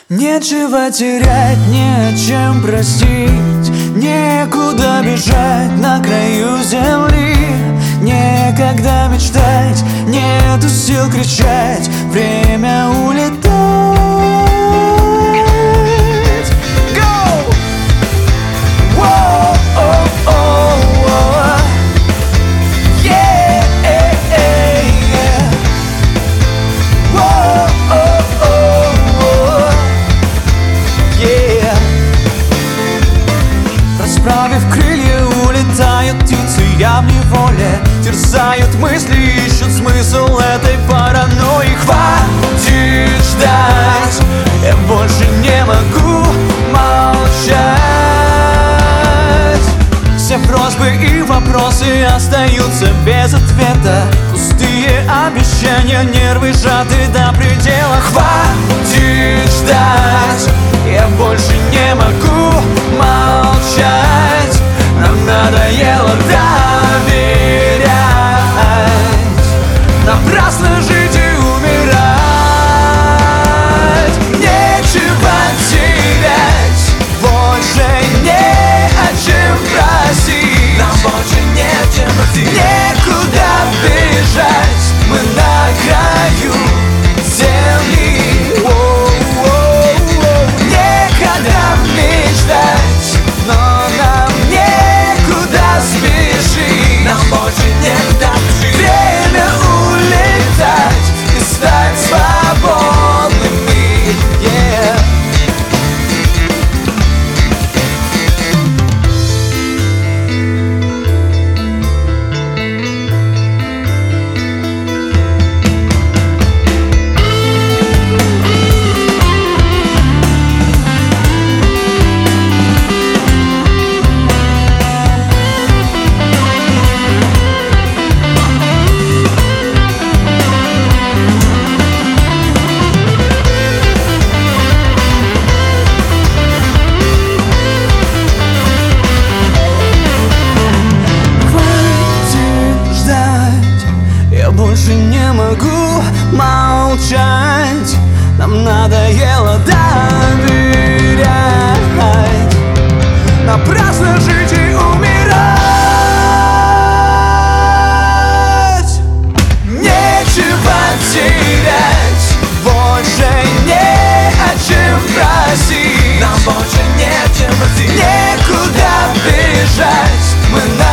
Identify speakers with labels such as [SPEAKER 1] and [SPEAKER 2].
[SPEAKER 1] Нечего терять, нечем простить, некуда бежать на краю земли. Некогда мечтать, нету сил кричать, время улетать. Go! Whoa, oh, oh, oh. Yeah, yeah. Whoa, oh, oh, oh. Yeah. Расправив крылья, улетают птицы, я в неволе. Терзают мысли, ищут смысл этой паранойи. Хватит ждать, я больше не могу молчать. Все просьбы и вопросы остаются без ответа. Пустые обещания, нервы сжаты до предела. Хватит ждать, я больше не могу молчать. Нам надоело доверять. Напрасно жить и умирать. Нечего терять, больше не о чем просить. Нам больше не чем просить. Некуда бежать, мы на краю земли. Некогда мечтать, но нам некуда спешить. Нам больше некуда жить. Время улетать и стать свободными. Yeah. Больше не могу молчать. Нам надоело доверять. Напрасно жить и умирать. Нечего терять, больше не о чем просить. Нам больше не чем просить. Некуда бежать, мы